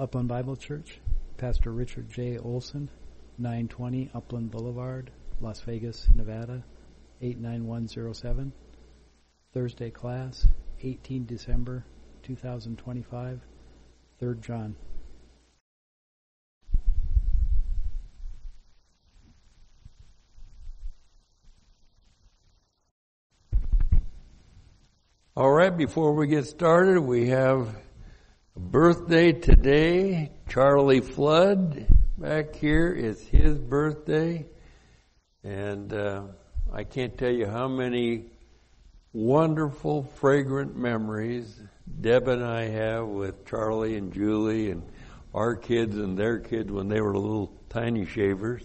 Upland Bible Church, Pastor Richard J. Olson, 920 Upland Boulevard, Las Vegas, Nevada, 89107. Thursday class, 18 December 2025, 3rd John. All right, before we get started, we have a birthday today. Charlie Flood back here is his birthday. And I can't tell you how many wonderful, fragrant memories Deb and I have with Charlie and Julie and our kids and their kids when they were little tiny shavers.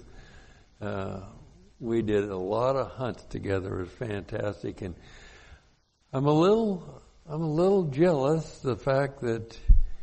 We did a lot of hunts together. It was fantastic. And I'm a little jealous the fact that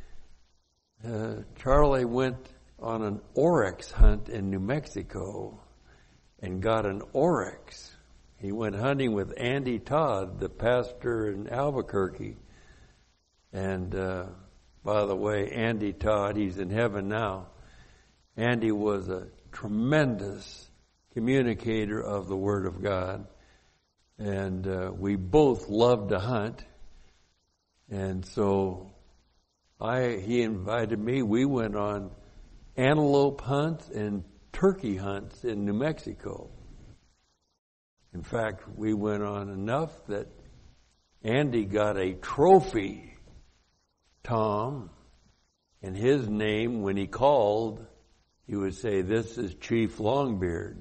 Charlie went on an oryx hunt in New Mexico and got an oryx. He went hunting with Andy Todd, the pastor in Albuquerque. And by the way, Andy Todd, he's in heaven now. Andy was a tremendous communicator of the Word of God. And we both loved to hunt. And so he invited me. We went on antelope hunts and turkey hunts in New Mexico. In fact, we went on enough that Andy got a trophy tom, and his name, when he called, he would say, "This is Chief Longbeard."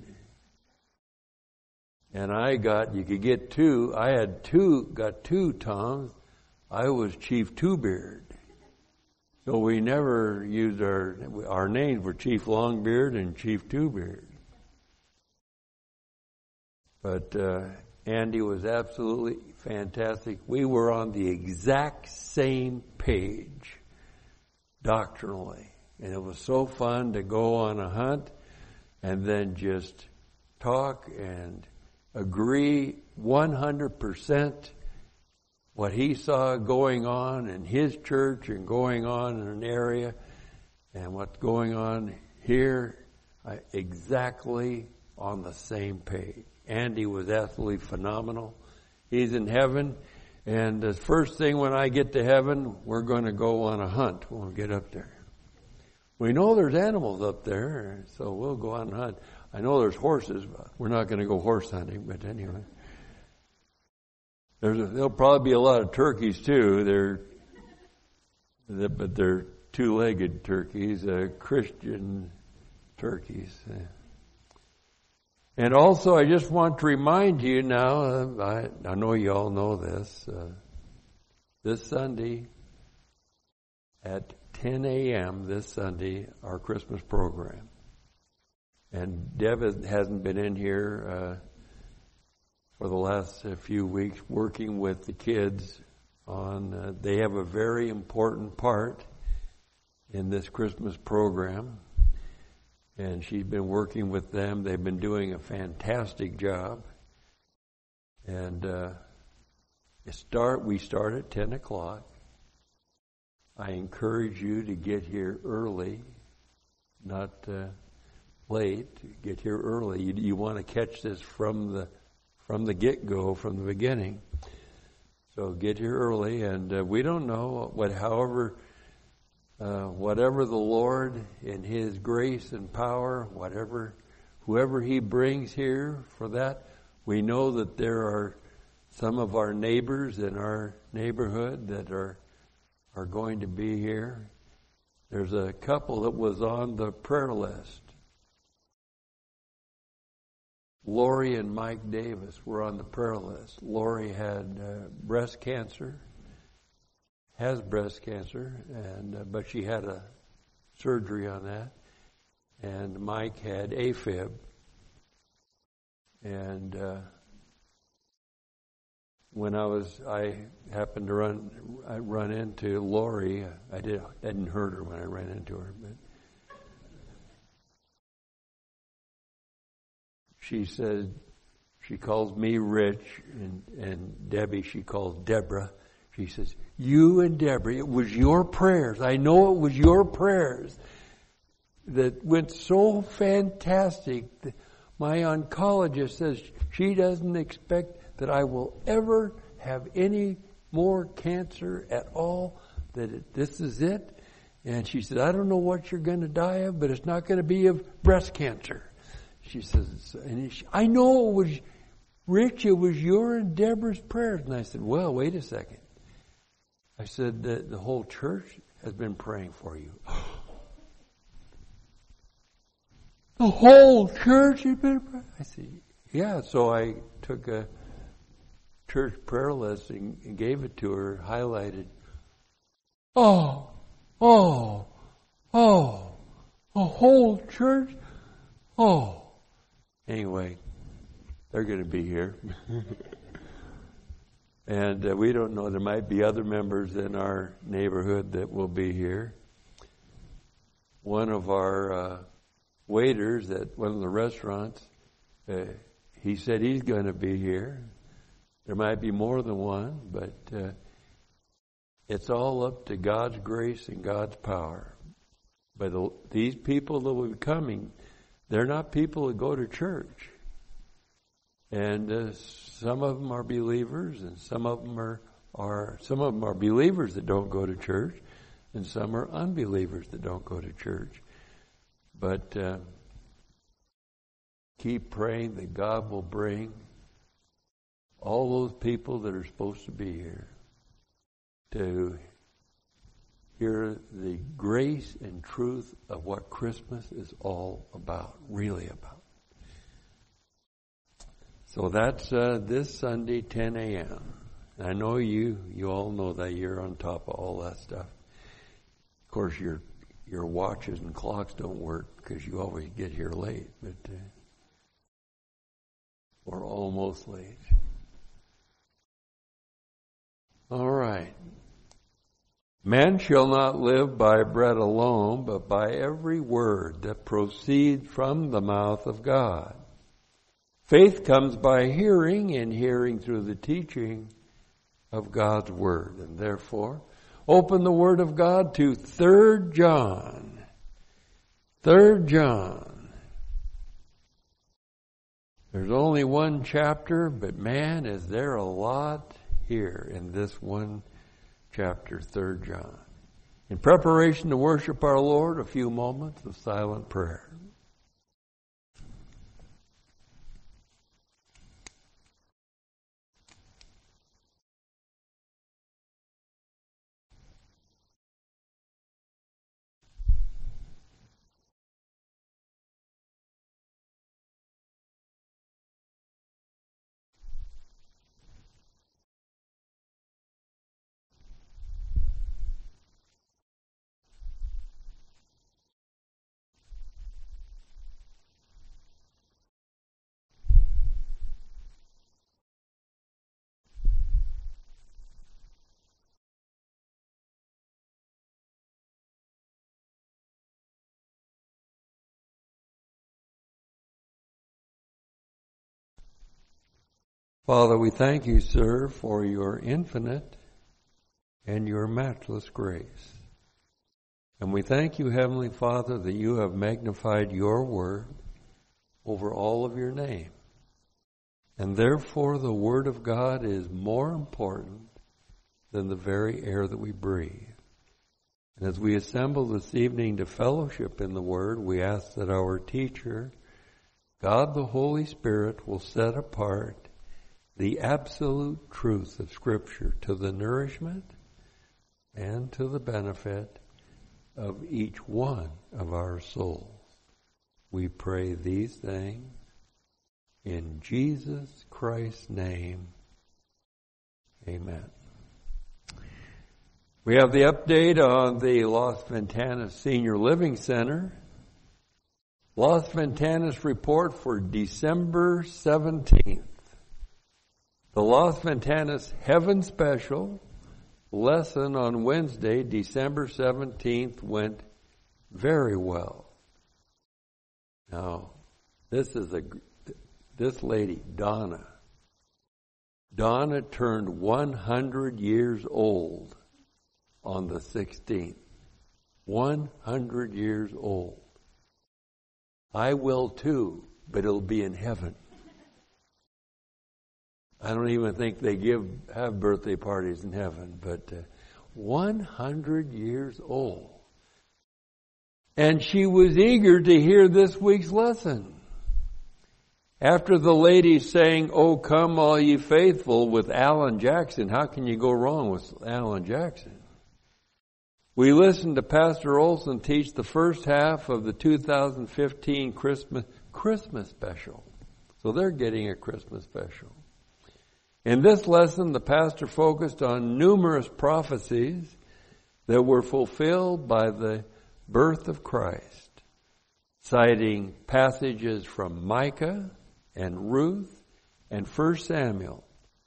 And you could get two. I got two toms. I was Chief Two-Beard. So we never used our names were Chief Longbeard and Chief Two-Beard. But Andy was absolutely fantastic. We were on the exact same page doctrinally. And it was so fun to go on a hunt and then just talk and agree 100% what he saw going on in his church and going on in an area and what's going on here, exactly on the same page. Andy was absolutely phenomenal. He's in heaven, and the first thing when I get to heaven, we're going to go on a hunt when we get up there. We know there's animals up there, so we'll go on a hunt. I know there's horses, but we're not going to go horse hunting, but anyway. There'll probably be a lot of turkeys too. But they're two-legged turkeys, Christian turkeys. And also, I just want to remind you now, I know you all know this Sunday at 10 a.m. this Sunday, our Christmas program. And Deb hasn't been in here for the last few weeks working with the kids on, they have a very important part in this Christmas program. And she's been working with them. They've been doing a fantastic job. And we start at 10 o'clock. I encourage you to get here early, not late. Get here early. You want to catch this from the get-go, from the beginning. So get here early, and we don't know whatever the Lord in His grace and power, whoever He brings here for that. We know that there are some of our neighbors in our neighborhood that are going to be here. There's a couple that was on the prayer list. Lori and Mike Davis were on the prayer list. Lori had breast cancer, has breast cancer, but she had a surgery on that. And Mike had AFib. And when I happened to run into Lori. I didn't hurt her when I ran into her, but she said, she calls me Rich, and Debbie she calls Deborah. She says, you and Deborah, it was your prayers. I know it was your prayers that went so fantastic. My oncologist says she doesn't expect that I will ever have any more cancer at all, that this is it. And she said, I don't know what you're going to die of, but it's not going to be of breast cancer. She says, I know it was, Rich, it was your and Deborah's prayers. And I said, well, wait a second. I said, the whole church has been praying for you. The whole church has been praying? I said, yeah. So I took a church prayer list and gave it to her, highlighted. Oh, a whole church? Oh. Anyway, they're going to be here. And we don't know, there might be other members in our neighborhood that will be here. One of our waiters at one of the restaurants, he said he's going to be here. There might be more than one, but it's all up to God's grace and God's power. But these people that will be coming, they're not people that go to church. And some of them are believers, and some of them are believers that don't go to church, and some are unbelievers that don't go to church. But keep praying that God will bring all those people that are supposed to be here to hear the grace and truth of what Christmas is all about, really about. So that's this Sunday, 10 a.m. I know you all know that you're on top of all that stuff. Of course, your watches and clocks don't work because you always get here late, but or almost late. All right. Man shall not live by bread alone, but by every word that proceeds from the mouth of God. Faith comes by hearing, and hearing through the teaching of God's Word. And therefore, open the Word of God to 3 John. 3 John. There's only one chapter, but man, is there a lot here in this one chapter, 3 John. In preparation to worship our Lord, a few moments of silent prayer. Father, we thank you, sir, for your infinite and your matchless grace. And we thank you, Heavenly Father, that you have magnified your word over all of your name. And therefore the word of God is more important than the very air that we breathe. And as we assemble this evening to fellowship in the word, we ask that our teacher, God the Holy Spirit, will set apart the absolute truth of Scripture to the nourishment and to the benefit of each one of our souls. We pray these things in Jesus Christ's name. Amen. We have the update on the Los Ventanas Senior Living Center. Los Ventanas report for December 17th. The Los Ventanas Heaven Special lesson on Wednesday, December 17th, went very well. Now, this lady, Donna, Donna turned 100 years old on the 16th. 100 years old. I will too, but it'll be in heaven. I don't even think they have birthday parties in heaven, but 100 years old. And she was eager to hear this week's lesson. After the ladies sang, "Oh, come all ye faithful," with Alan Jackson, how can you go wrong with Alan Jackson? We listened to Pastor Olson teach the first half of the 2015 Christmas special. So they're getting a Christmas special. In this lesson, the pastor focused on numerous prophecies that were fulfilled by the birth of Christ, citing passages from Micah and Ruth and 1 Samuel.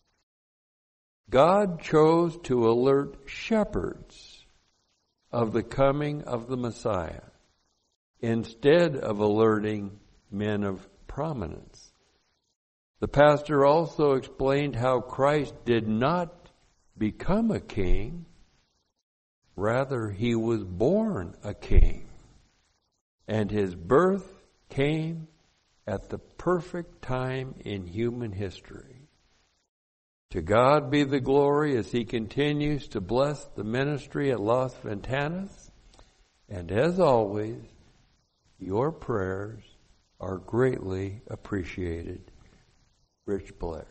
God chose to alert shepherds of the coming of the Messiah instead of alerting men of prominence. The pastor also explained how Christ did not become a king, rather he was born a king, and his birth came at the perfect time in human history. To God be the glory as he continues to bless the ministry at Los Ventanas. And as always, your prayers are greatly appreciated. Rich Blair.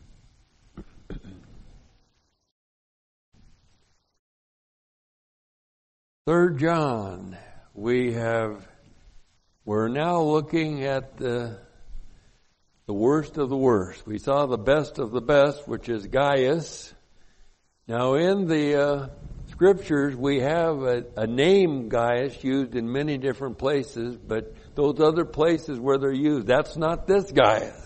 3 John, we're now looking at the worst of the worst. We saw the best of the best, which is Gaius. Now in the scriptures we have a name Gaius used in many different places, but those other places where they're used, that's not this Gaius.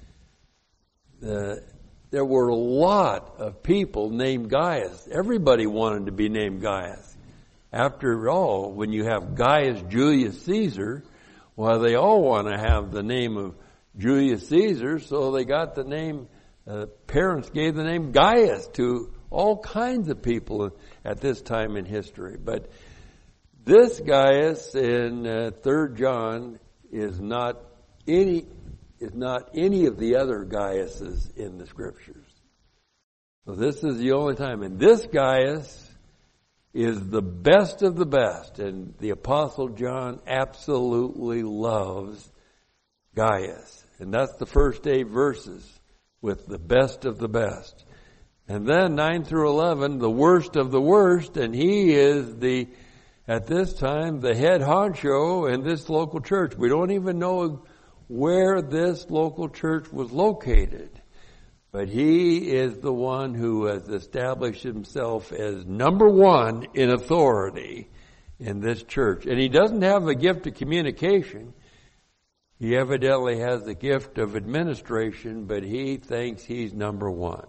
There were a lot of people named Gaius. Everybody wanted to be named Gaius. After all, when you have Gaius Julius Caesar, well, they all want to have the name of Julius Caesar, so they got the name, parents gave the name Gaius to all kinds of people at this time in history. But this Gaius in 3 John is not any of the other Gaiuses in the scriptures. So this is the only time. And this Gaius is the best of the best. And the Apostle John absolutely loves Gaius. And that's the first 8 verses with the best of the best. And then 9 through 11, the worst of the worst. And he is at this time, the head honcho in this local church. We don't even know where this local church was located. But he is the one who has established himself as number one in authority in this church. And he doesn't have a gift of communication. He evidently has the gift of administration, but he thinks he's number one.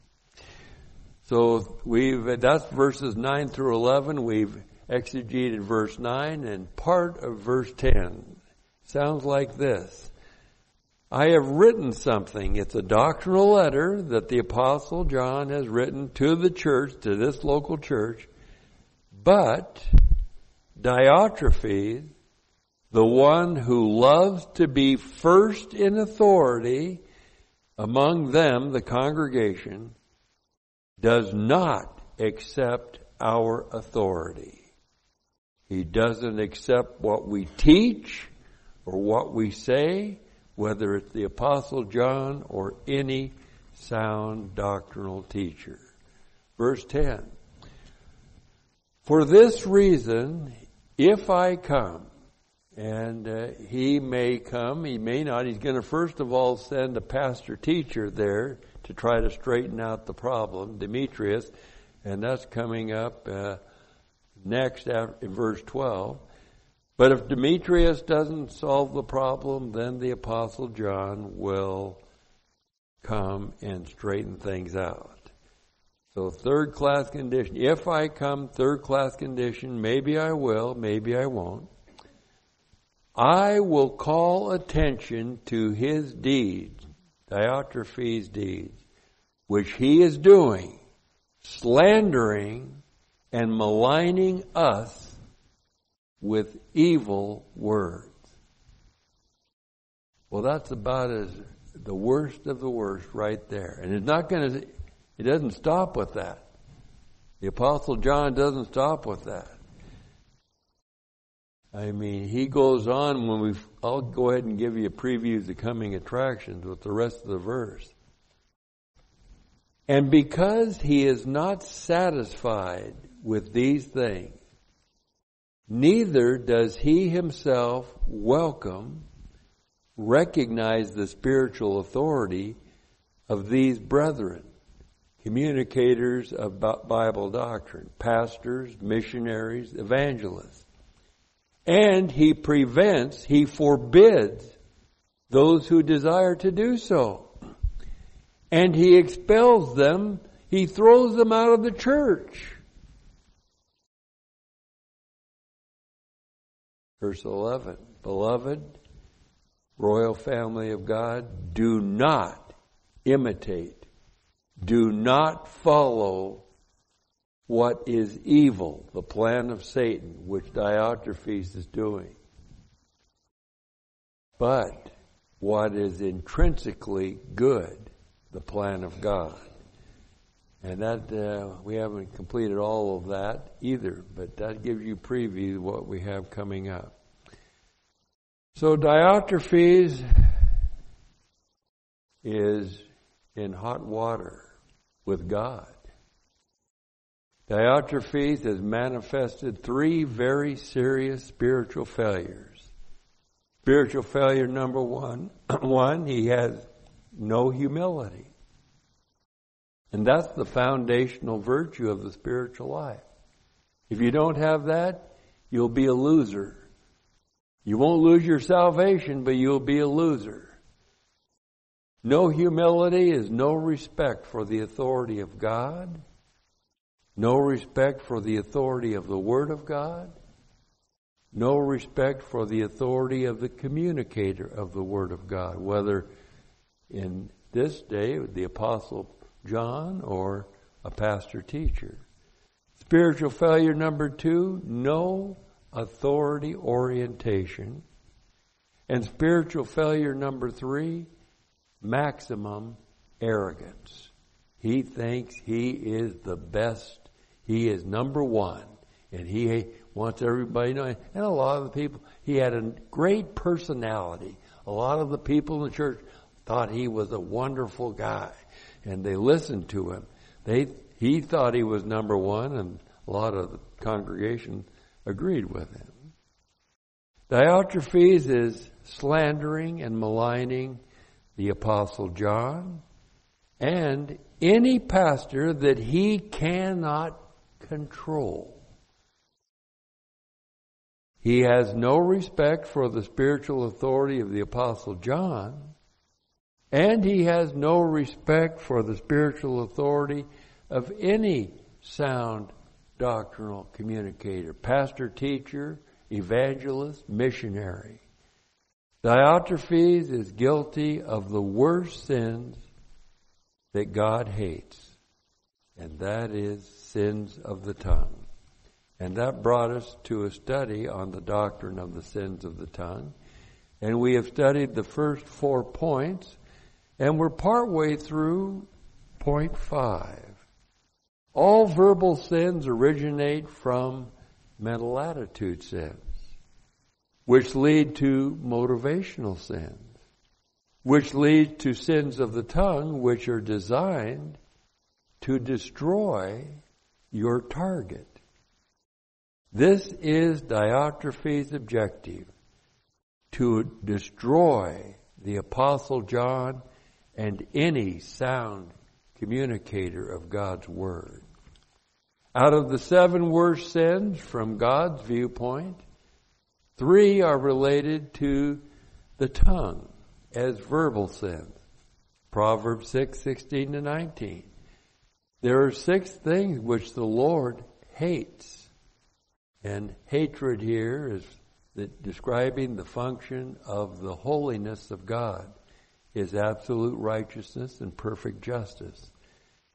So that's verses 9 through 11. We've exegeted verse 9 and part of verse 10. Sounds like this. I have written something. It's a doctrinal letter that the Apostle John has written to the church, to this local church. But Diotrephes, the one who loves to be first in authority among them, the congregation, does not accept our authority. He doesn't accept what we teach or what we say, whether it's the Apostle John or any sound doctrinal teacher. Verse 10. For this reason, if I come, and he may come, he may not, he's going to first of all send a pastor teacher there to try to straighten out the problem, Demetrius, and that's coming up next in verse 12. But if Demetrius doesn't solve the problem, then the Apostle John will come and straighten things out. So 3rd class condition. If I come, 3rd class condition, maybe I will, maybe I won't. I will call attention to his deeds, Diotrephes' deeds, which he is doing, slandering and maligning us with evil words. Well, that's about the worst of the worst right there. And it doesn't stop with that. The Apostle John doesn't stop with that. I mean, he goes on I'll go ahead and give you a preview of the coming attractions with the rest of the verse. And because he is not satisfied with these things, neither does he himself recognize the spiritual authority of these brethren, communicators of Bible doctrine, pastors, missionaries, evangelists. And he forbids those who desire to do so. And he expels them, he throws them out of the church. Verse 11, beloved, royal family of God, do not imitate, do not follow what is evil, the plan of Satan, which Diotrephes is doing. But what is intrinsically good, the plan of God. And that we haven't completed all of that either, but that gives you a preview of what we have coming up. So Diotrephes is in hot water with God. Diotrephes has manifested 3 very serious spiritual failures. Spiritual failure number one, he has no humility. And that's the foundational virtue of the spiritual life. If you don't have that, you'll be a loser. You won't lose your salvation, but you'll be a loser. No humility is no respect for the authority of God. No respect for the authority of the Word of God. No respect for the authority of the communicator of the Word of God, whether in this day the Apostle John or a pastor teacher. Spiritual failure number 2, no authority orientation. And spiritual failure number 3, maximum arrogance. He thinks he is the best. He is number one. And he wants everybody to know. And a lot of the people, he had a great personality. A lot of the people in the church thought he was a wonderful guy. And they listened to him. He thought he was number one, and a lot of the congregation agreed with him. Diotrephes is slandering and maligning the Apostle John and any pastor that he cannot control. He has no respect for the spiritual authority of the Apostle John, and he has no respect for the spiritual authority of any sound doctrinal communicator, pastor, teacher, evangelist, missionary. Diotrephes is guilty of the worst sins that God hates, and that is sins of the tongue. And that brought us to a study on the doctrine of the sins of the tongue. And we have studied the first 4 points, and we're partway through point 5. All verbal sins originate from mental attitude sins, which lead to motivational sins, which lead to sins of the tongue, which are designed to destroy your target. This is Diotrephes' objective, to destroy the Apostle John and any sound communicator of God's Word. Out of the 7 worst sins from God's viewpoint, 3 are related to the tongue as verbal sins. Proverbs 6:16-19. There are 6 things which the Lord hates. And hatred here is describing the function of the holiness of God, His absolute righteousness and perfect justice.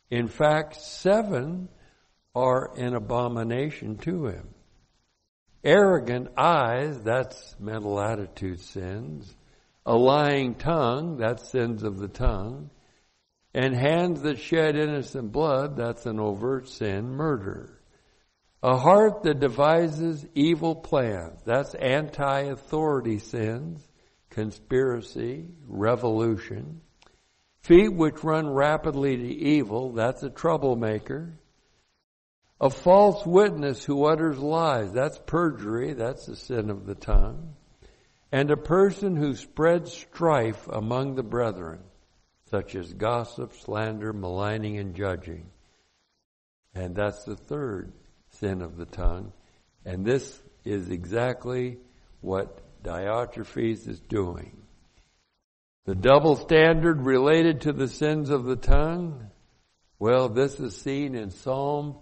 In fact, 7 are an abomination to him. Arrogant eyes, that's mental attitude sins. A lying tongue, that's sins of the tongue. And hands that shed innocent blood, that's an overt sin, murder. A heart that devises evil plans, that's anti-authority sins, conspiracy, revolution. Feet which run rapidly to evil, that's a troublemaker. A false witness who utters lies, that's perjury, that's the sin of the tongue. And a person who spreads strife among the brethren, such as gossip, slander, maligning, and judging. And that's the third sin of the tongue. And this is exactly what Diotrephes is doing. The double standard related to the sins of the tongue, well, this is seen in Psalm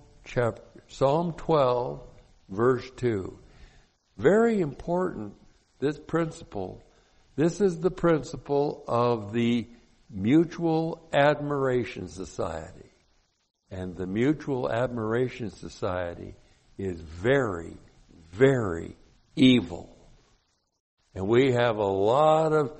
12, verse 2. Very important, this principle. This is the principle of the Mutual Admiration Society. And the Mutual Admiration Society is very, very evil. And we have a lot of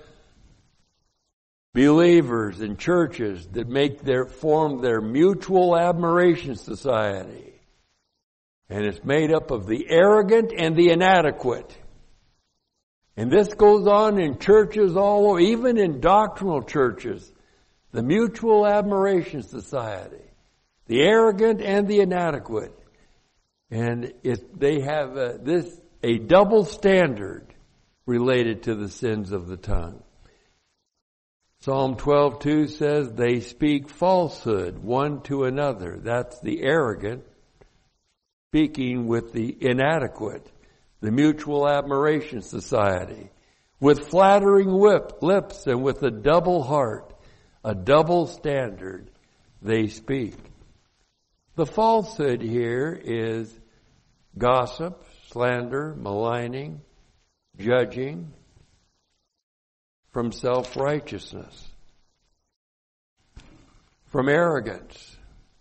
believers in churches that form their Mutual Admiration Society. And it's made up of the arrogant and the inadequate. And this goes on in churches all over, even in doctrinal churches. The Mutual Admiration Society. The arrogant and the inadequate. And they have a double standard related to the sins of the tongue. Psalm 12:2 says, they speak falsehood one to another. That's the arrogant speaking with the inadequate. The Mutual Admiration Society. With flattering lips and with a double heart, a double standard, they speak. The falsehood here is gossip, slander, maligning, judging, from self-righteousness, from arrogance.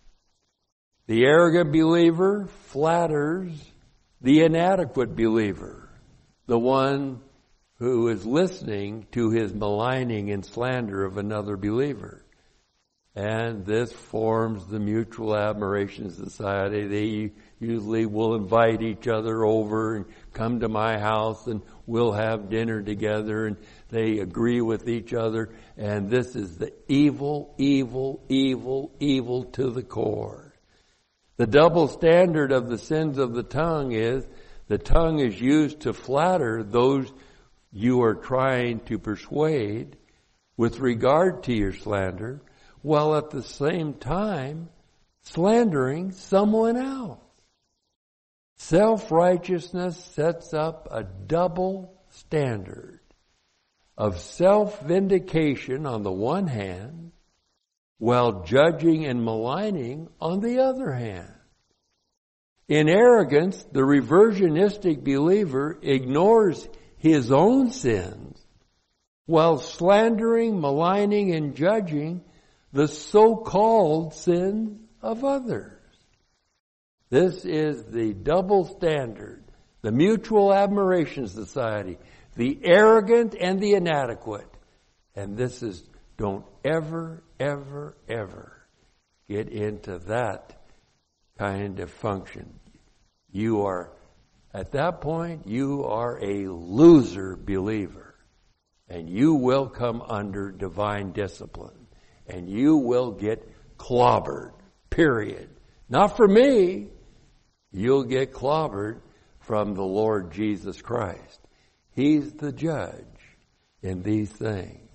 The arrogant believer flatters the inadequate believer, the one who is listening to his maligning and slander of another believer. And this forms the Mutual Admiration Society. They usually will invite each other over and come to my house and we'll have dinner together, and they agree with each other. And this is the evil, evil, evil, evil to the core. The double standard of the sins of the tongue is used to flatter those you are trying to persuade with regard to your slander, while at the same time slandering someone else. Self-righteousness sets up a double standard of self-vindication on the one hand, while judging and maligning on the other hand. In arrogance, the reversionistic believer ignores his own sins, while slandering, maligning, and judging the so-called sins of others. This is the double standard, the Mutual Admiration Society, the arrogant and the inadequate. And this is, don't ever, ever, ever get into that kind of function. You are, at that point, you are a loser believer. And you will come under divine discipline. And you will get clobbered, period. Not for me. You'll get clobbered from the Lord Jesus Christ. He's the judge in these things.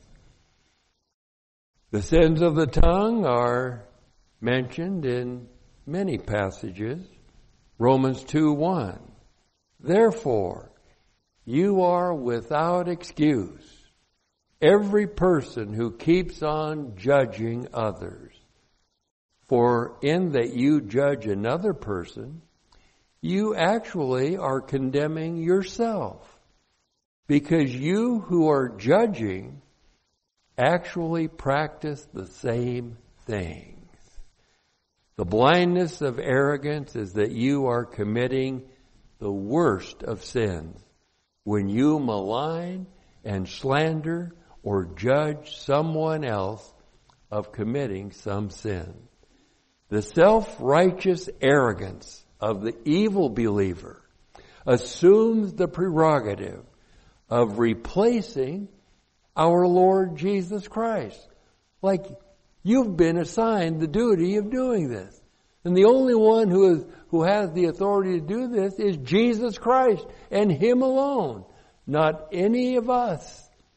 The sins of the tongue are mentioned in many passages. Romans 2:1. Therefore, you are without excuse, every person who keeps on judging others. For in that you judge another person, you actually are condemning yourself, because you who are judging actually practice the same things. The blindness of arrogance is that you are committing the worst of sins when you malign and slander or judge someone else of committing some sin. The self-righteous arrogance of the evil believer assumes the prerogative of replacing our Lord Jesus Christ. Like, you've been assigned the duty of doing this. And the only one who has the authority to do this is Jesus Christ and Him alone, not any of us.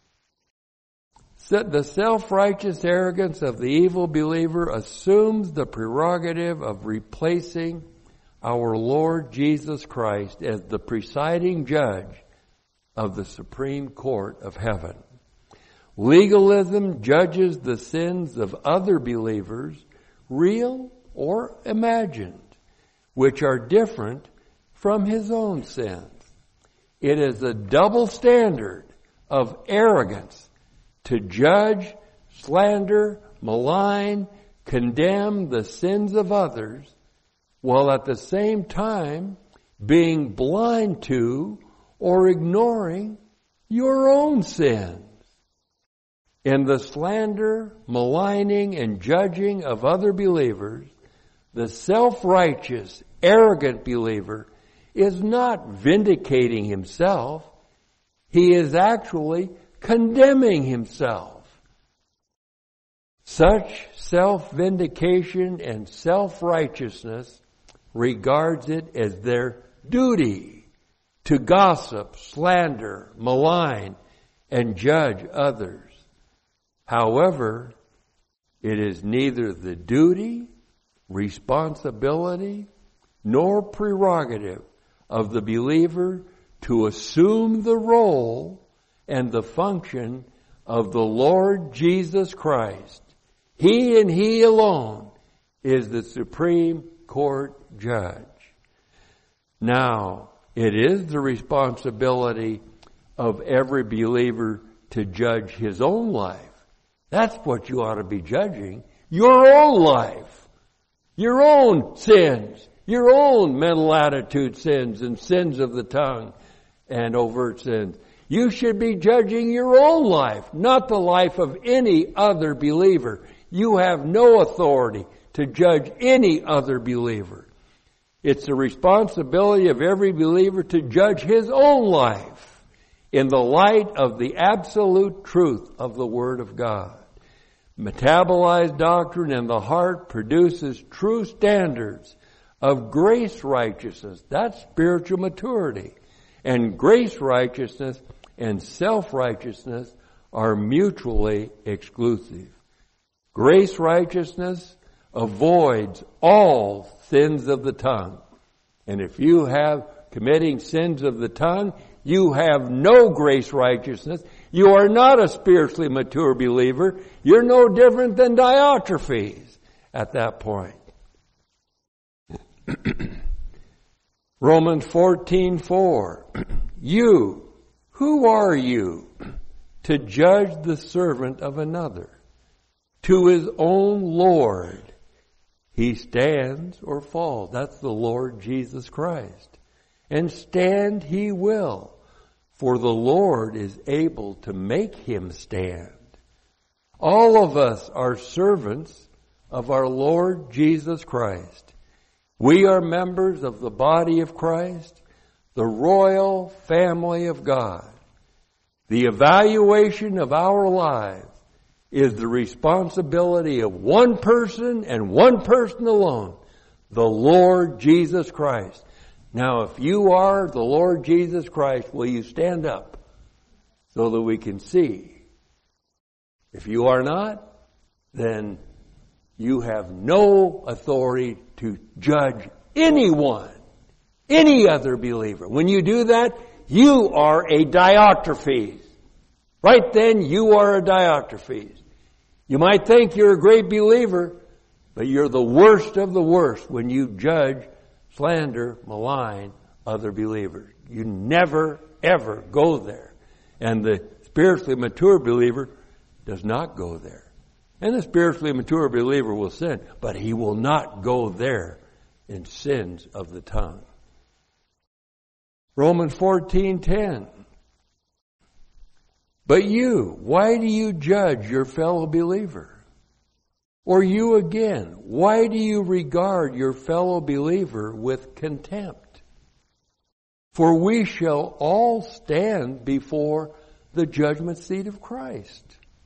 The self-righteous arrogance of the evil believer assumes the prerogative of replacing our Lord Jesus Christ as the presiding judge of the Supreme Court of heaven. Legalism judges the sins of other believers, real or imagined, which are different from his own sins. It is a double standard of arrogance to judge, slander, malign, condemn the sins of others, while at the same time being blind to or ignoring your own sins. In the slander, maligning, and judging of other believers, the self-righteous, arrogant believer is not vindicating himself. He is actually condemning himself. Such self-vindication and self-righteousness regards it as their duty to gossip, slander, malign, and judge others. However, it is neither the duty, responsibility, nor prerogative of the believer to assume the role and the function of the Lord Jesus Christ. He and He alone is the Supreme Court judge. Now, it is the responsibility of every believer to judge his own life. That's what you ought to be judging. Your own life. Your own sins. Your own mental attitude sins and sins of the tongue and overt sins. You should be judging your own life, not the life of any other believer. You have no authority to judge any other believer. It's the responsibility of every believer to judge his own life in the light of the absolute truth of the Word of God. Metabolized doctrine in the heart produces true standards of grace righteousness. That's spiritual maturity. And grace righteousness and self-righteousness are mutually exclusive. Grace righteousness avoids all sins of the tongue. And if you have committing sins of the tongue, you have no grace righteousness. You are not a spiritually mature believer. You're no different than Diotrephes at that point. Romans 14:4. You, who are you to judge the servant of another? To his own Lord he stands or falls. That's the Lord Jesus Christ. And stand he will, for the Lord is able to make him stand. All of us are servants of our Lord Jesus Christ. We are members of the body of Christ, the royal family of God. The evaluation of our lives is the responsibility of one person and one person alone, the Lord Jesus Christ. Now, if you are the Lord Jesus Christ, will you stand up so that we can see? If you are not, then you have no authority to judge anyone, any other believer. When you do that, you are a Diotrephes. Right then, you are a Diotrephes. You might think you're a great believer, but you're the worst of the worst when you judge, slander, malign other believers. You never, ever go there. And the spiritually mature believer does not go there. And the spiritually mature believer will sin, but he will not go there in sins of the tongue. Romans 14:10. But you, why do you judge your fellow believer? Or you again, why do you regard your fellow believer with contempt? For we shall all stand before the judgment seat of Christ.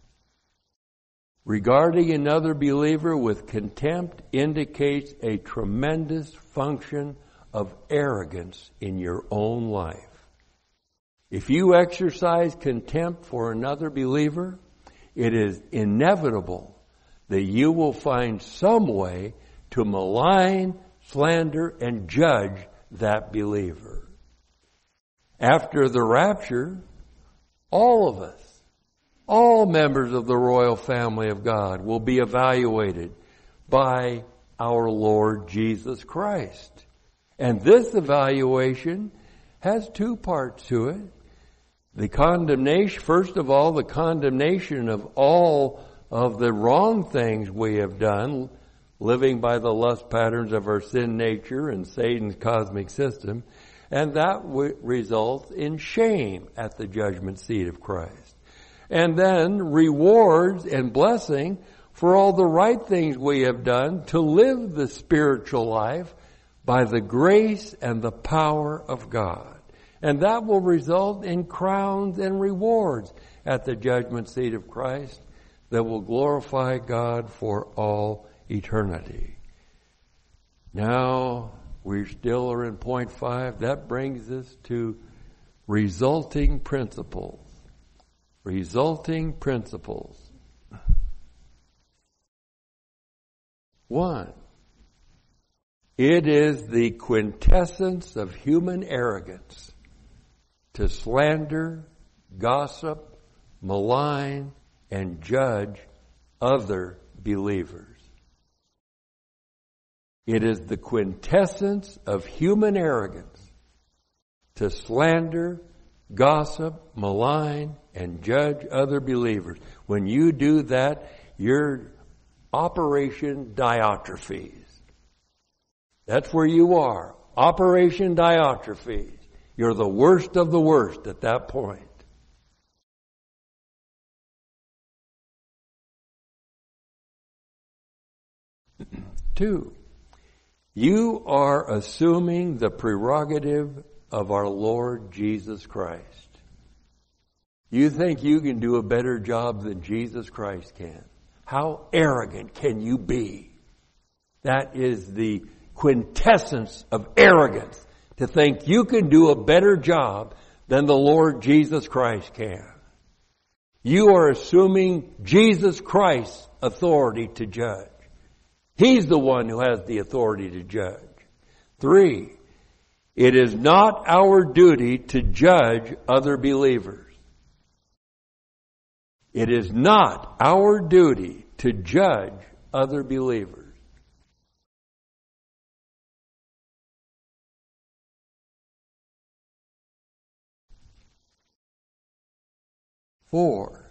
Regarding another believer with contempt indicates a tremendous function of arrogance in your own life. If you exercise contempt for another believer, it is inevitable that you will find some way to malign, slander, and judge that believer. After the rapture, all of us, all members of the royal family of God, will be evaluated by our Lord Jesus Christ. And this evaluation has two parts to it. The condemnation, first of all, the condemnation of all of the wrong things we have done, living by the lust patterns of our sin nature and Satan's cosmic system, and that results in shame at the judgment seat of Christ. And then rewards and blessing for all the right things we have done to live the spiritual life by the grace and the power of God. And that will result in crowns and rewards at the judgment seat of Christ that will glorify God for all eternity. Now, we still are in point 5. That brings us to resulting principles. Resulting principles. 1. It is the quintessence of human arrogance to slander, gossip, malign, and judge other believers. It is the quintessence of human arrogance to slander, gossip, malign, and judge other believers. When you do that, you're Operation Diotrephes. That's where you are. Operation Diotrephes. You're the worst of the worst at that point. Two, you are assuming the prerogative of our Lord Jesus Christ. You think you can do a better job than Jesus Christ can. How arrogant can you be? That is the quintessence of arrogance, to think you can do a better job than the Lord Jesus Christ can. You are assuming Jesus Christ's authority to judge. He's the one who has the authority to judge. 3, it is not our duty to judge other believers. It is not our duty to judge other believers. 4,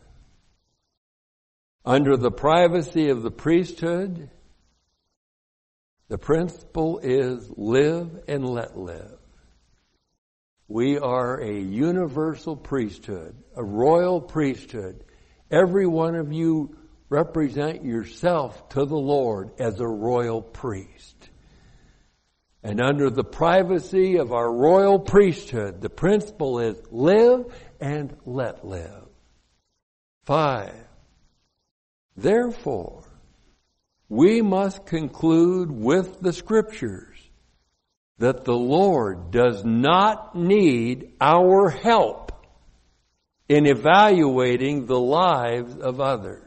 under the privacy of the priesthood, the principle is live and let live. We are a universal priesthood, a royal priesthood. Every one of you represent yourself to the Lord as a royal priest. And under the privacy of our royal priesthood, the principle is live and let live. 5, therefore, we must conclude with the Scriptures that the Lord does not need our help in evaluating the lives of others.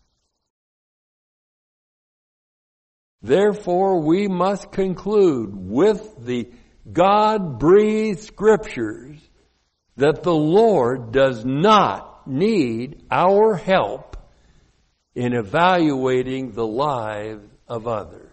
Therefore, we must conclude with the God-breathed Scriptures that the Lord does not need our help in evaluating the lives of others.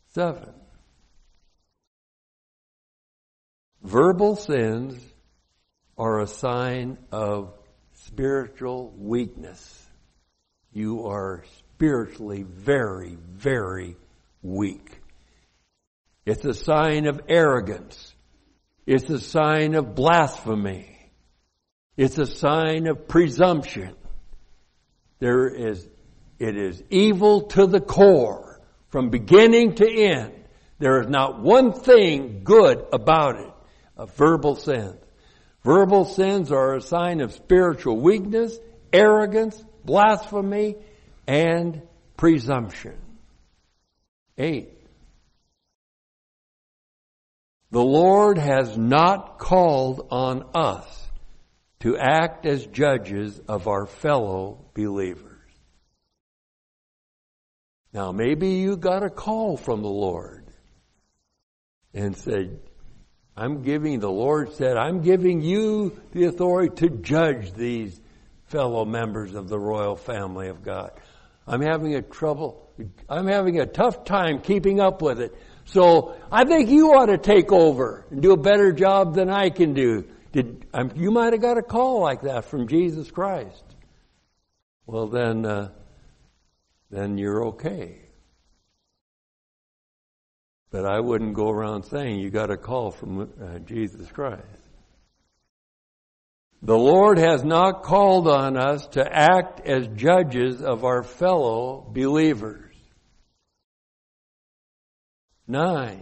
Seven, verbal sins are a sign of spiritual weakness. You are spiritually very, very weak. It's a sign of arrogance. It's a sign of blasphemy. It's a sign of presumption. It is evil to the core, from beginning to end. There is not one thing good about it. Verbal sins. Verbal sins are a sign of spiritual weakness, arrogance, blasphemy, and presumption. 8. The Lord has not called on us to act as judges of our fellow believers. Now, maybe you got a call from the Lord and said, the Lord said, I'm giving you the authority to judge these fellow members of the royal family of God. I'm having a tough time keeping up with it. So I think you ought to take over and do a better job than I can do. You might have got a call like that from Jesus Christ. Well, then you're okay. But I wouldn't go around saying you got a call from Jesus Christ. The Lord has not called on us to act as judges of our fellow believers. 9.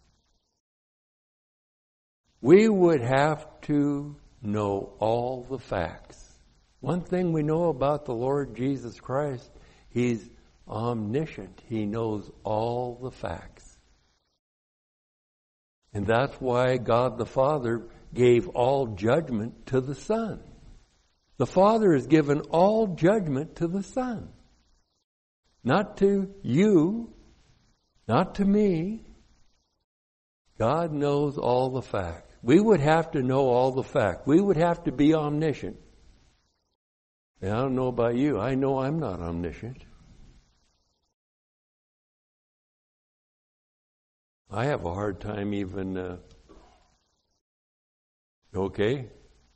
We would have to know all the facts. One thing we know about the Lord Jesus Christ, He's omniscient. He knows all the facts. And that's why God the Father gave all judgment to the Son. The Father has given all judgment to the Son. Not to you, not to me. God knows all the facts. We would have to know all the facts. We would have to be omniscient. And I don't know about you. I know I'm not omniscient. I have a hard time even, okay,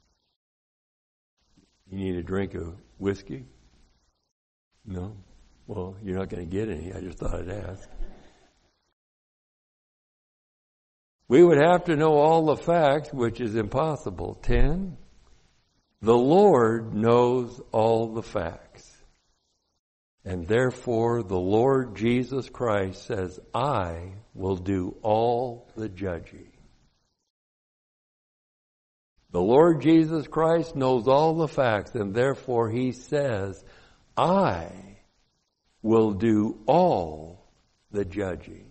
you need a drink of whiskey? No? Well, you're not going to get any. I just thought I'd ask. We would have to know all the facts, which is impossible. 10, the Lord knows all the facts. And therefore, the Lord Jesus Christ says, I will do all the judging. The Lord Jesus Christ knows all the facts, and therefore He says, I will do all the judging.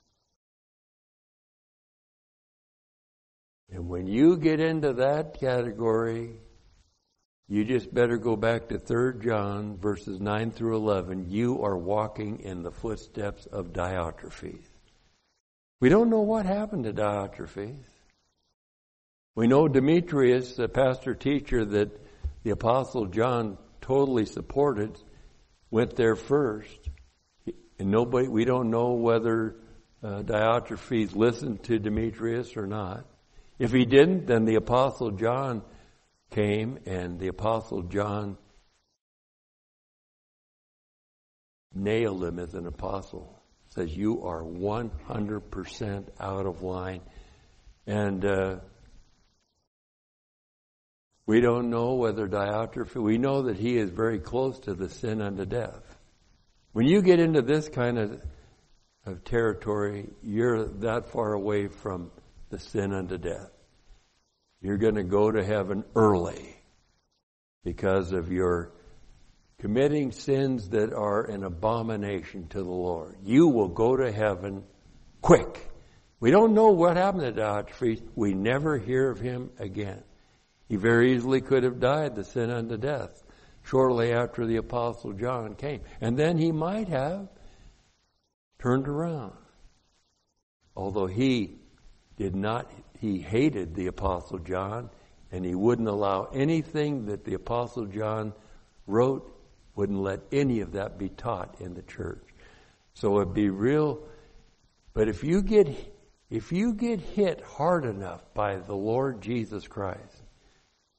And when you get into that category, you just better go back to 3 John verses 9 through 11. You are walking in the footsteps of Diotrephes. We don't know what happened to Diotrephes. We know Demetrius, the pastor-teacher that the Apostle John totally supported, went there first. And we don't know whether Diotrephes listened to Demetrius or not. If he didn't, then the Apostle John came, and the Apostle John nailed him as an apostle. Says, you are 100% out of line. And we don't know whether Diotrephes, we know that he is very close to the sin unto death. When you get into this kind of territory, you're that far away from the sin unto death. You're going to go to heaven early because of your committing sins that are an abomination to the Lord. You will go to heaven quick. We don't know what happened to Diotrephes. We never hear of him again. He very easily could have died the sin unto death shortly after the Apostle John came. And then he might have turned around. Although he hated the Apostle John, and he wouldn't allow anything that the Apostle John wrote, wouldn't let any of that be taught in the church. So it'd be real. But if you get hit hard enough by the Lord Jesus Christ,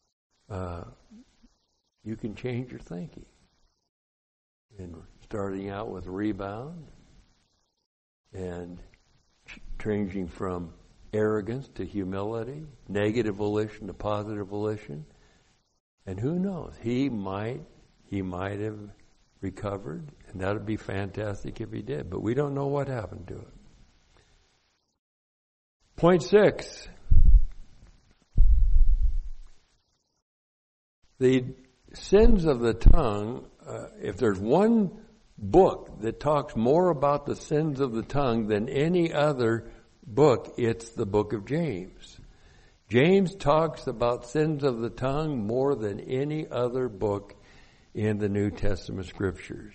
you can change your thinking. And starting out with rebound and changing from arrogance to humility, negative volition to positive volition. And who knows? He might have recovered, and that would be fantastic if he did. But we don't know what happened to it. Point 6. The sins of the tongue, if there's one book that talks more about the sins of the tongue than any other book, it's the book of James. James talks about sins of the tongue more than any other book in the New Testament scriptures,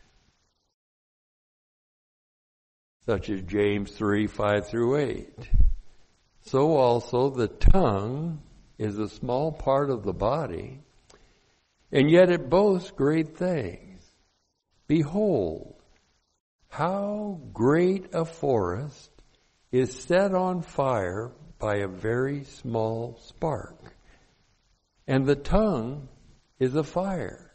such as James 3, 5 through 8. So also the tongue is a small part of the body, and yet it boasts great things. Behold, how great a forest is set on fire by a very small spark. And the tongue is a fire,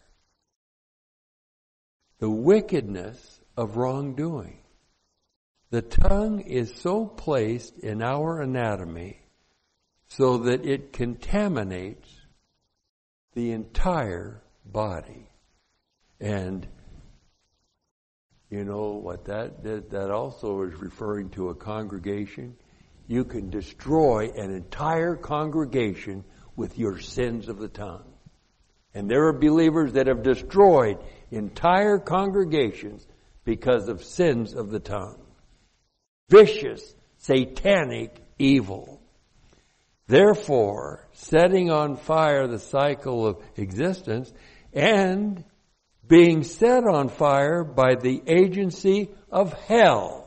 the wickedness of wrongdoing. The tongue is so placed in our anatomy so that it contaminates the entire body. And you know what that did? That also is referring to a congregation. You can destroy an entire congregation with your sins of the tongue. And there are believers that have destroyed entire congregations because of sins of the tongue. Vicious, satanic evil. Therefore, setting on fire the cycle of existence and being set on fire by the agency of hell.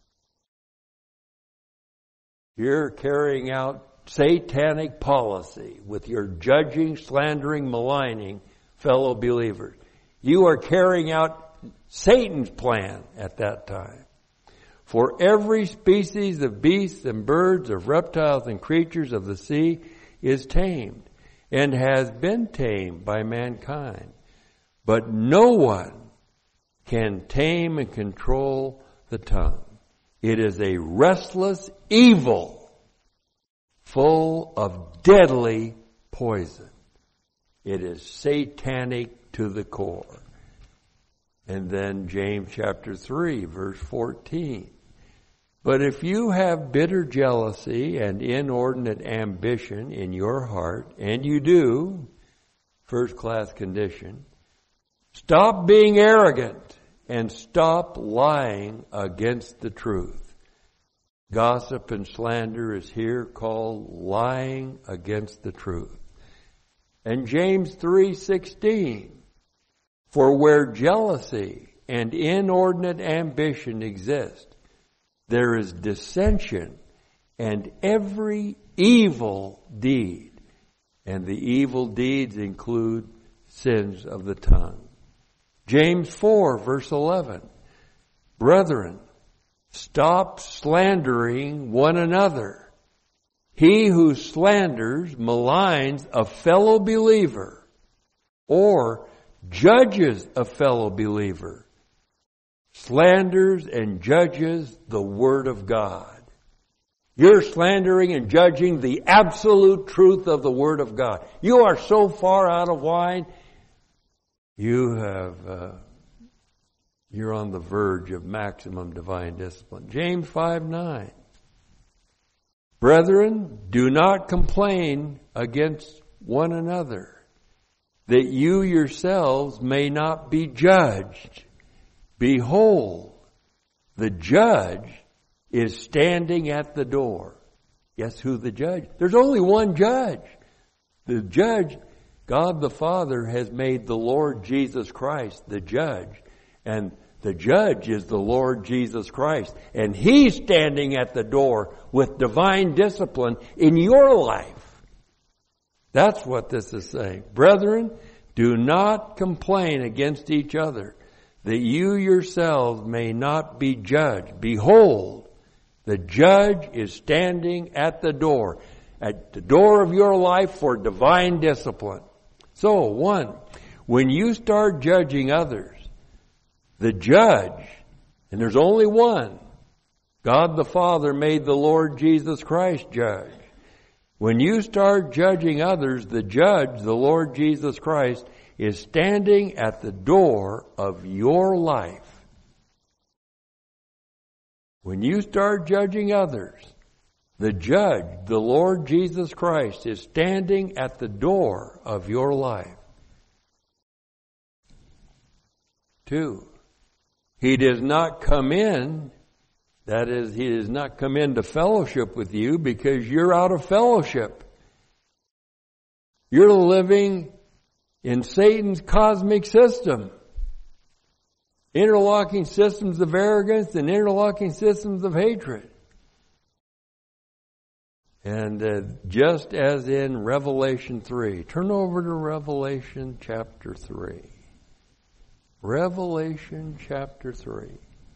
You're carrying out satanic policy with your judging, slandering, maligning fellow believers. You are carrying out Satan's plan at that time. For every species of beasts and birds, of reptiles and creatures of the sea is tamed and has been tamed by mankind. But no one can tame and control the tongue. It is a restless evil full of deadly poison. It is satanic to the core. And then James chapter 3, verse 14. But if you have bitter jealousy and inordinate ambition in your heart, and you do, first class condition, stop being arrogant and stop lying against the truth. Gossip and slander is here called lying against the truth. And James 3:16, for where jealousy and inordinate ambition exist, there is dissension and every evil deed. And the evil deeds include sins of the tongue. James 4, verse 11. Brethren, stop slandering one another. He who slanders, maligns a fellow believer or judges a fellow believer, slanders and judges the Word of God. You're slandering and judging the absolute truth of the Word of God. You are so far out of line, you're on the verge of maximum divine discipline. James 5:9. Brethren, do not complain against one another, that you yourselves may not be judged. Behold, the judge is standing at the door. Guess who the judge? There's only one judge. The judge, God the Father, has made the Lord Jesus Christ the judge. And the judge is the Lord Jesus Christ. And He's standing at the door with divine discipline in your life. That's what this is saying. Brethren, do not complain against each other, that you yourselves may not be judged. Behold, the judge is standing at the door. at the door of your life for divine discipline. So, 1, when you start judging others, the judge, and there's only one, God the Father made the Lord Jesus Christ judge. When you start judging others, the judge, the Lord Jesus Christ, is standing at the door of your life. When you start judging others, the judge, the Lord Jesus Christ, is standing at the door of your life. 2, He does not come in, that is, He does not come into fellowship with you because you're out of fellowship. You're living in Satan's cosmic system. Interlocking systems of arrogance and interlocking systems of hatred. And just as in Revelation 3, turn over to Revelation chapter 3. Revelation chapter 3.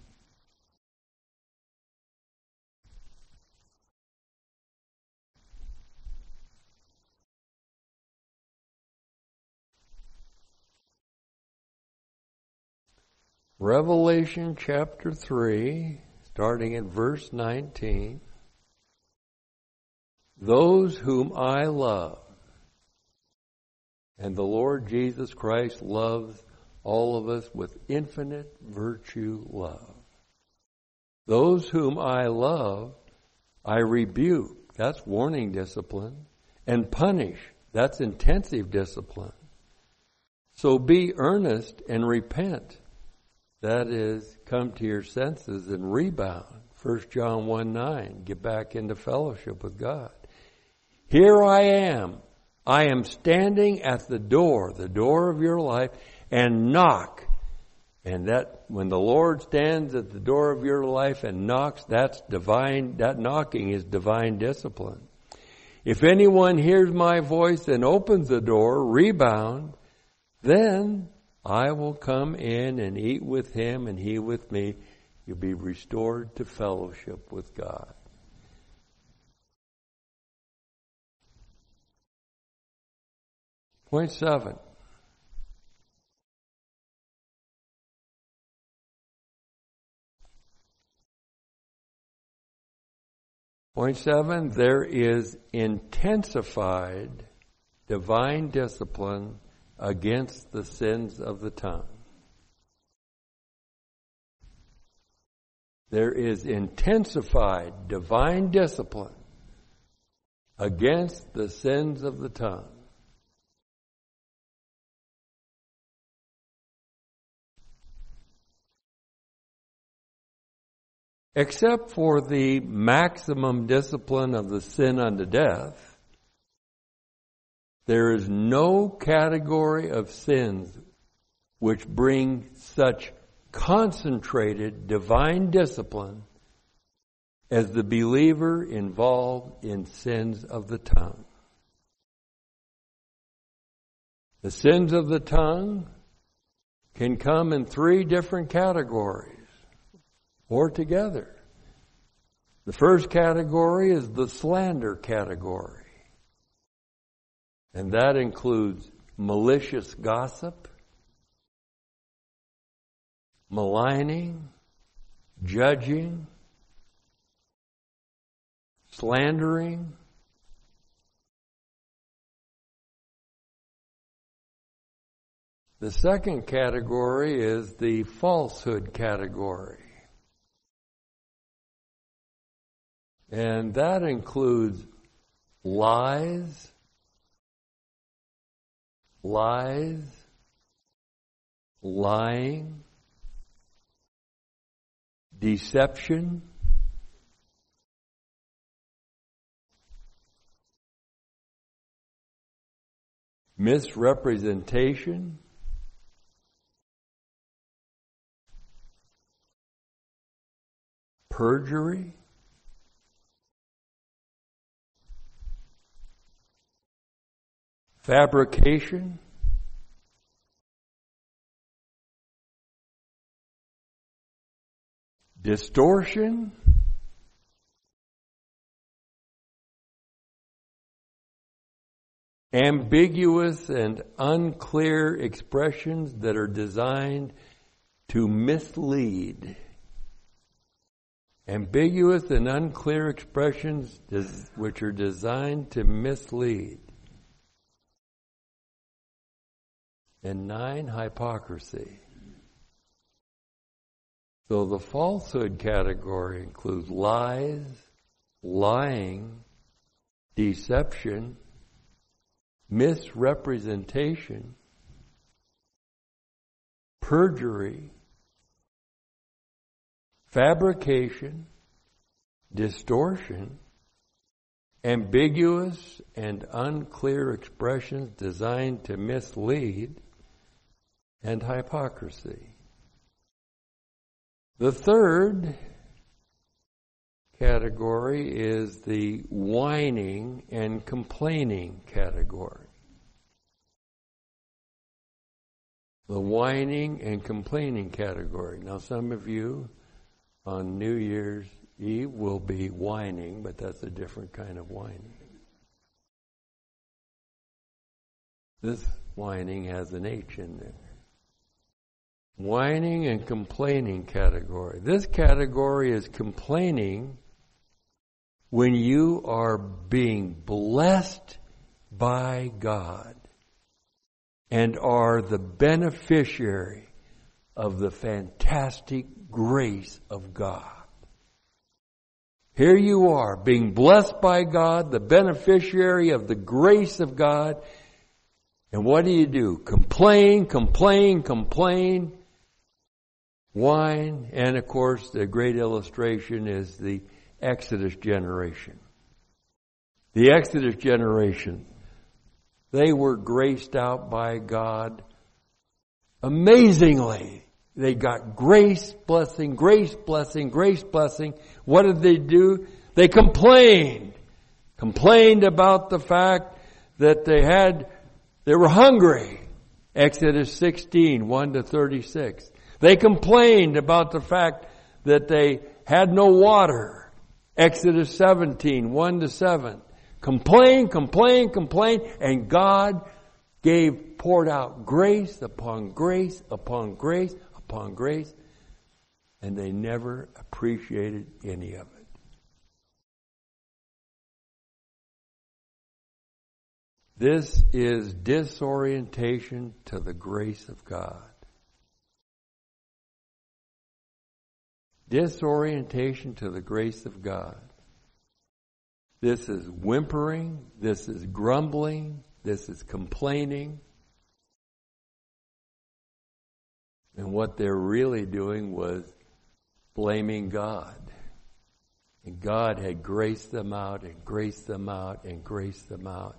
Revelation chapter 3, starting at verse 19. Those whom I love, and the Lord Jesus Christ loves all of us with infinite virtue love. Those whom I love, I rebuke, that's warning discipline, and punish, that's intensive discipline. So be earnest and repent. That is, come to your senses and rebound. 1 John 1:9, get back into fellowship with God. Here I am. I am standing at the door of your life, and knock. And that, when the Lord stands at the door of your life and knocks, that's divine, that knocking is divine discipline. If anyone hears my voice and opens the door, rebound, then I will come in and eat with him and he with me. You'll be restored to fellowship with God. Point 7. Point 7, there is intensified divine discipline against the sins of the tongue. There is intensified divine discipline against the sins of the tongue. Except for the maximum discipline of the sin unto death, there is no category of sins which bring such concentrated divine discipline as the believer involved in sins of the tongue. The sins of the tongue can come in 3 different categories or together. The first category is the slander category. And that includes malicious gossip, maligning, judging, slandering. The second category is the falsehood category. And that includes lies, lying, deception, misrepresentation, perjury, fabrication, distortion, ambiguous and unclear expressions that are designed to mislead. Ambiguous and unclear expressions which are designed to mislead. And 9, hypocrisy. So the falsehood category includes lies, lying, deception, misrepresentation, perjury, fabrication, distortion, ambiguous and unclear expressions designed to mislead, and hypocrisy. The third category is the whining and complaining category. The whining and complaining category. Now, some of you on New Year's Eve will be whining, but that's a different kind of whining. This whining has an H in there. Whining and complaining category. This category is complaining when you are being blessed by God and are the beneficiary of the fantastic grace of God. Here you are, being blessed by God, the beneficiary of the grace of God, and what do? Complain, complain, complain, whine, and of course the great illustration is the Exodus generation. The Exodus generation, they were graced out by God amazingly. They got grace, blessing, grace, blessing, grace, blessing. What did they do? They complained. Complained about the fact that they were hungry. Exodus 16, 1-36. They complained about the fact that they had no water. Exodus 17, 1-7. Complain, complain, complain, and God poured out grace upon grace upon grace upon grace, and they never appreciated any of it. This is disorientation to the grace of God. Disorientation to the grace of God. This is whimpering, this is grumbling, this is complaining. And what they're really doing was blaming God. And God had graced them out and graced them out and graced them out.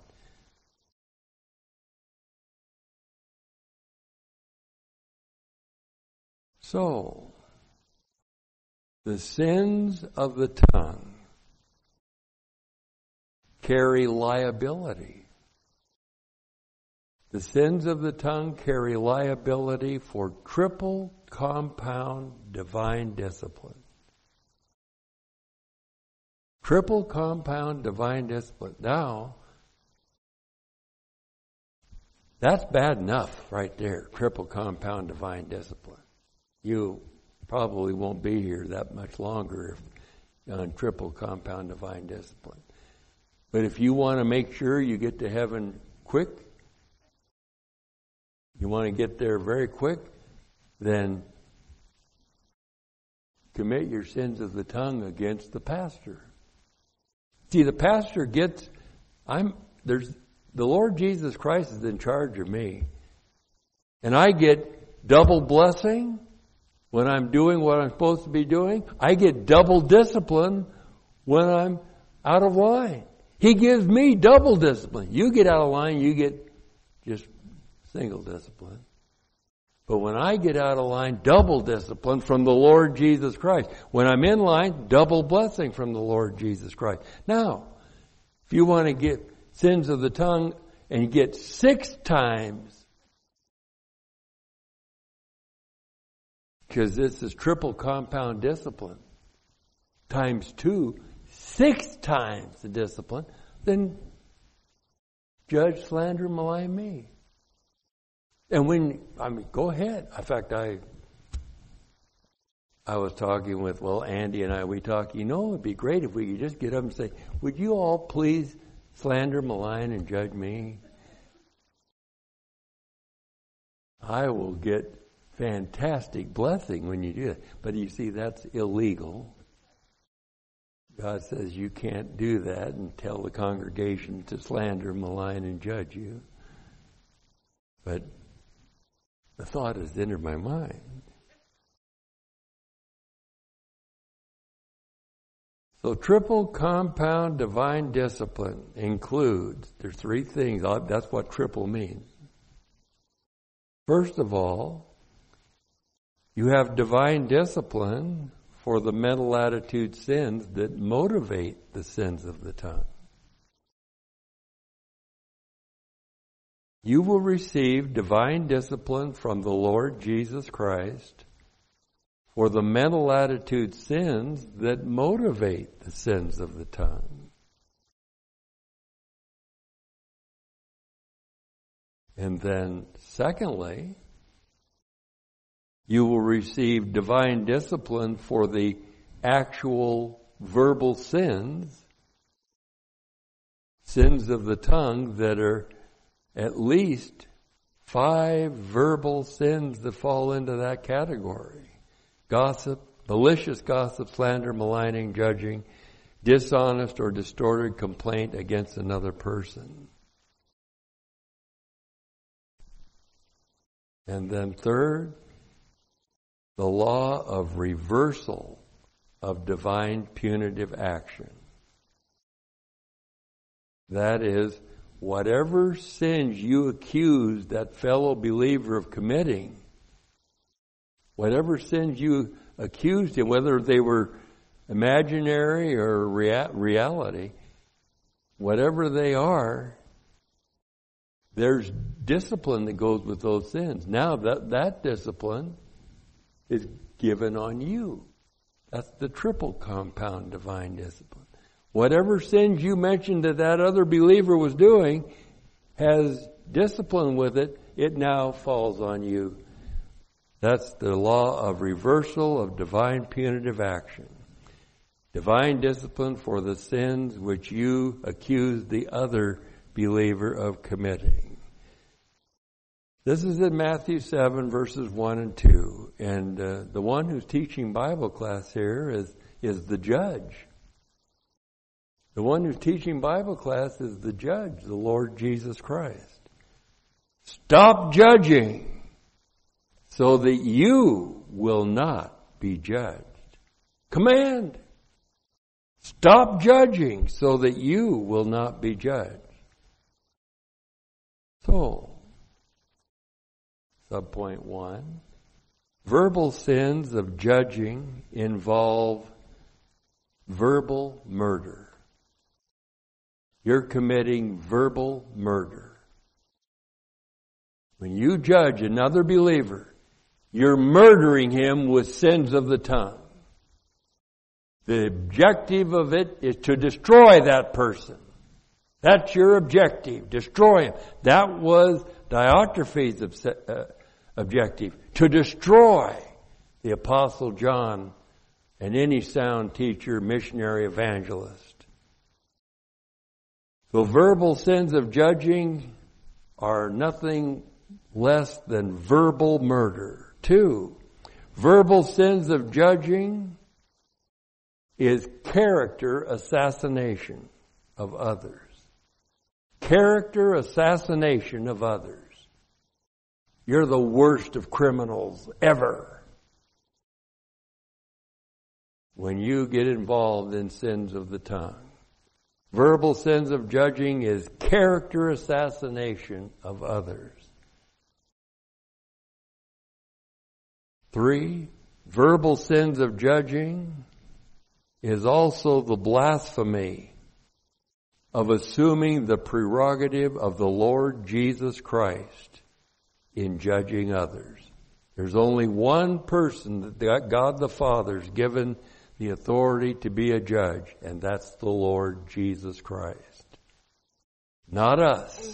So, the sins of the tongue carry liability. The sins of the tongue carry liability for triple compound divine discipline. Triple compound divine discipline. Now, that's bad enough right there. Triple compound divine discipline. You probably won't be here that much longer if on triple compound divine discipline. But if you want to make sure you get to heaven quick, you want to get there very quick, then commit your sins of the tongue against the pastor. See, the pastor the Lord Jesus Christ is in charge of me. And I get double blessing when I'm doing what I'm supposed to be doing. I get double discipline when I'm out of line. He gives me double discipline. You get out of line, you get just single discipline. But when I get out of line, double discipline from the Lord Jesus Christ. When I'm in line, double blessing from the Lord Jesus Christ. Now, if you want to get sins of the tongue and you get 6 times, because this is triple compound discipline, times 2, 6 times the discipline, then judge, slander, malign me. And go ahead. In fact, I was talking with, Andy and we talked, it'd be great if we could just get up and say, would you all please slander, malign, and judge me? I will get fantastic blessing when you do that. But you see, that's illegal. God says you can't do that and tell the congregation to slander, malign, and judge you. But the thought has entered my mind. So triple compound divine discipline includes, there's three things, that's what triple means. First of all, you have divine discipline for the mental attitude sins that motivate the sins of the tongue. You will receive divine discipline from the Lord Jesus Christ for the mental attitude sins that motivate the sins of the tongue. And then, secondly, you will receive divine discipline for the actual verbal sins of the tongue that are at least 5 verbal sins that fall into that category. Gossip, malicious gossip, slander, maligning, judging, dishonest or distorted complaint against another person. And then third, the law of reversal of divine punitive action. That is, whatever sins you accuse that fellow believer of committing, whatever sins you accused him, whether they were imaginary or reality, whatever they are, there's discipline that goes with those sins. Now that discipline is given on you. That's the triple compound divine discipline. Whatever sins you mentioned that other believer was doing has discipline with it. It now falls on you. That's the law of reversal of divine punitive action. Divine discipline for the sins which you accuse the other believer of committing. This is in Matthew 7, verses 1 and 2. And the one who's teaching Bible class here is the judge. The one who's teaching Bible class is the judge, the Lord Jesus Christ. Stop judging so that you will not be judged. Command. Stop judging so that you will not be judged. So, subpoint 1, verbal sins of judging involve verbal murder. You're committing verbal murder. When you judge another believer, you're murdering him with sins of the tongue. The objective of it is to destroy that person. That's your objective. Destroy him. That was Diotrephes' objective. To destroy the Apostle John and any sound teacher, missionary, evangelist. So verbal sins of judging are nothing less than verbal murder. 2, verbal sins of judging is character assassination of others. Character assassination of others. You're the worst of criminals ever when you get involved in sins of the tongue. Verbal sins of judging is character assassination of others. 3, verbal sins of judging is also the blasphemy of assuming the prerogative of the Lord Jesus Christ in judging others. There's only one person that God the Father's given the authority to be a judge, and that's the Lord Jesus Christ. not us.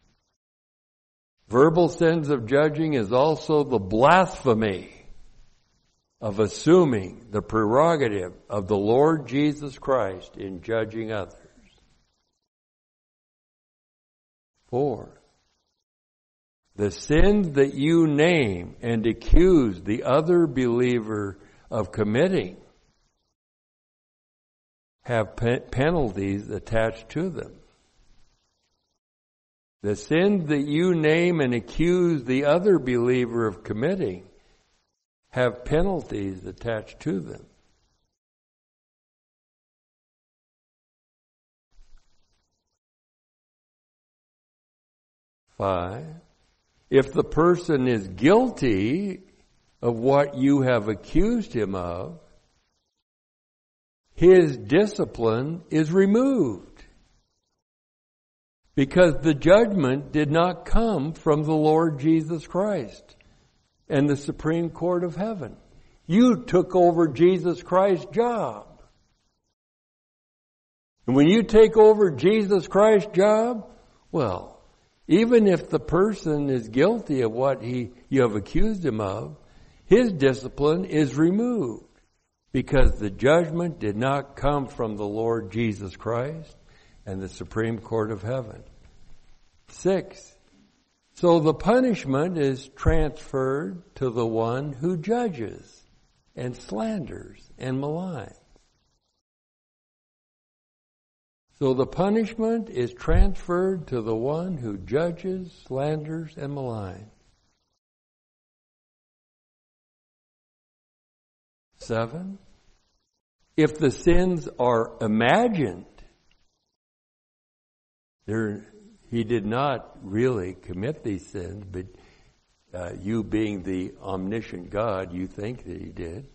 Verbal sins of judging is also the blasphemy of assuming the prerogative of the Lord Jesus Christ in judging others. 4. The sins that you name and accuse the other believer of committing have penalties attached to them. The sins that you name and accuse the other believer of committing have penalties attached to them. 5. If the person is guilty of what you have accused him of, his discipline is removed, because the judgment did not come from the Lord Jesus Christ and the Supreme Court of Heaven. You took over Jesus Christ's job. And when you take over Jesus Christ's job, well, even if the person is guilty of what you have accused him of, his discipline is removed, because the judgment did not come from the Lord Jesus Christ and the Supreme Court of Heaven. 6. So the punishment is transferred to the one who judges and slanders and maligns. So the punishment is transferred to the one who judges, slanders, and maligns. 7. If the sins are imagined, he did not really commit these sins, but you being the omniscient God, you think that he did.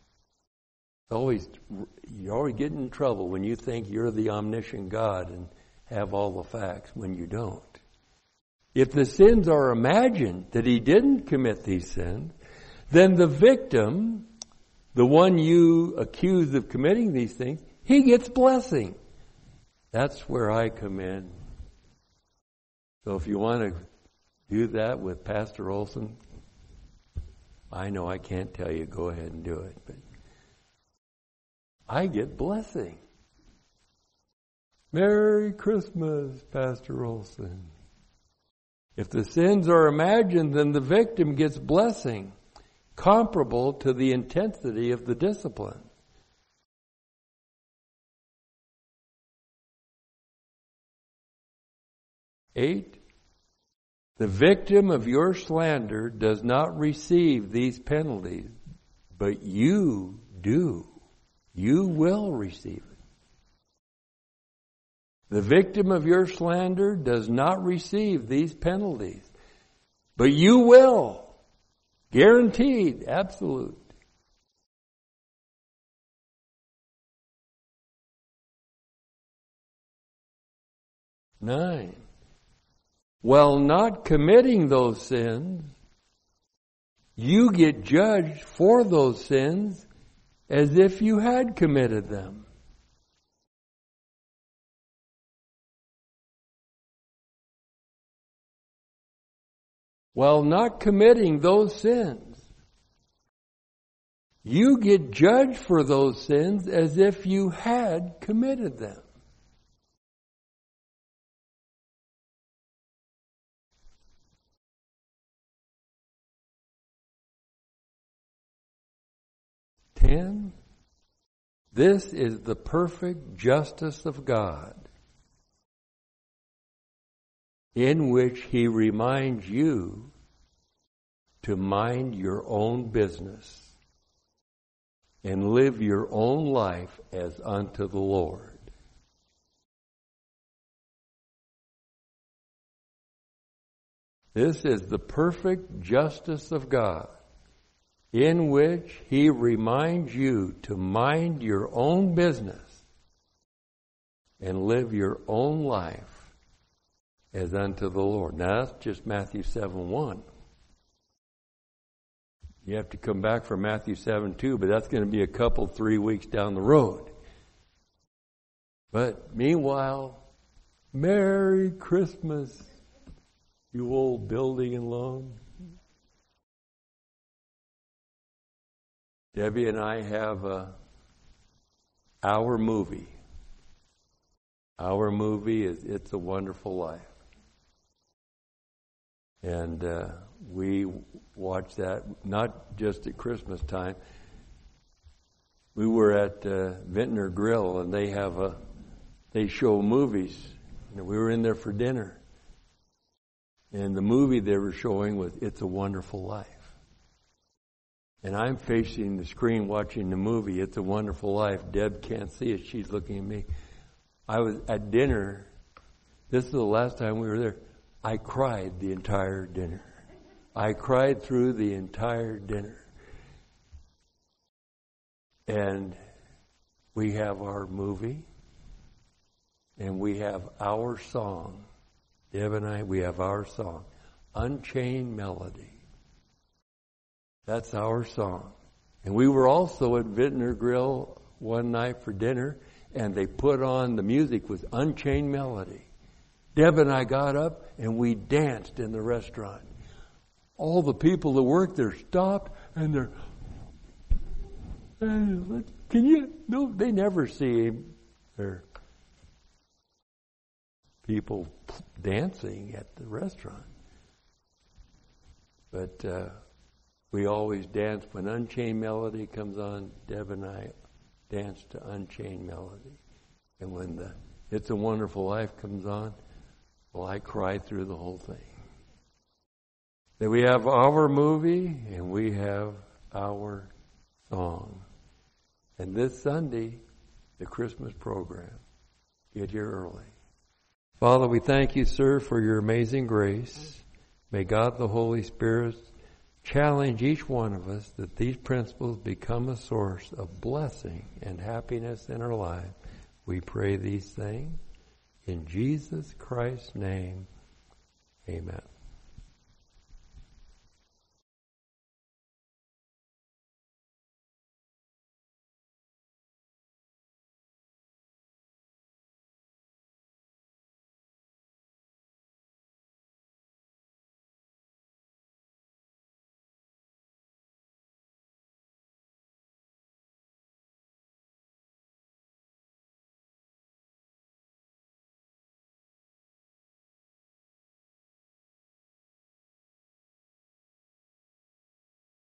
You always get in trouble when you think you're the omniscient God and have all the facts when you don't. If the sins are imagined that he didn't commit these sins, then the victim, the one you accuse of committing these things, he gets blessing. That's where I come in. So if you want to do that with Pastor Olson, I know I can't tell you, go ahead and do it, but I get blessing. Merry Christmas, Pastor Olson. If the sins are imagined, then the victim gets blessing, comparable to the intensity of the discipline. 8. The victim of your slander does not receive these penalties, but you do. You will receive it. The victim of your slander does not receive these penalties, but you will. Guaranteed, absolute. 9. While not committing those sins, you get judged for those sins as if you had committed them. While not committing those sins, you get judged for those sins as if you had committed them. This is the perfect justice of God, in which he reminds you to mind your own business and live your own life as unto the Lord. This is the perfect justice of God, in which he reminds you to mind your own business and live your own life as unto the Lord. Now that's just Matthew 7:1. You have to come back for Matthew 7:2, but that's going to be 3 weeks down the road. But meanwhile, Merry Christmas, you old building and loan. Debbie and I have our movie. Our movie is It's a Wonderful Life. And we watch that not just at Christmas time. We were at Vintner Grill, and they show movies. And we were in there for dinner. And the movie they were showing was It's a Wonderful Life. And I'm facing the screen watching the movie, It's a Wonderful Life. Deb can't see it. She's looking at me. I was at dinner. This is the last time we were there. I cried the entire dinner. I cried through the entire dinner. And we have our movie. And we have our song. Deb and I, we have our song. Unchained Melody. That's our song. And we were also at Vintner Grill one night for dinner, and they put on, the music was Unchained Melody. Deb and I got up, and we danced in the restaurant. All the people that worked there stopped, and they're, can you, no, they never see their people dancing at the restaurant. But we always dance when Unchained Melody comes on. Deb and I dance to Unchained Melody. And when the It's a Wonderful Life comes on, well, I cry through the whole thing. Then we have our movie and we have our song. And this Sunday, the Christmas program. Get here early. Father, we thank you, sir, for your amazing grace. May God the Holy Spirit challenge each one of us that these principles become a source of blessing and happiness in our life. We pray these things in Jesus Christ's name. Amen.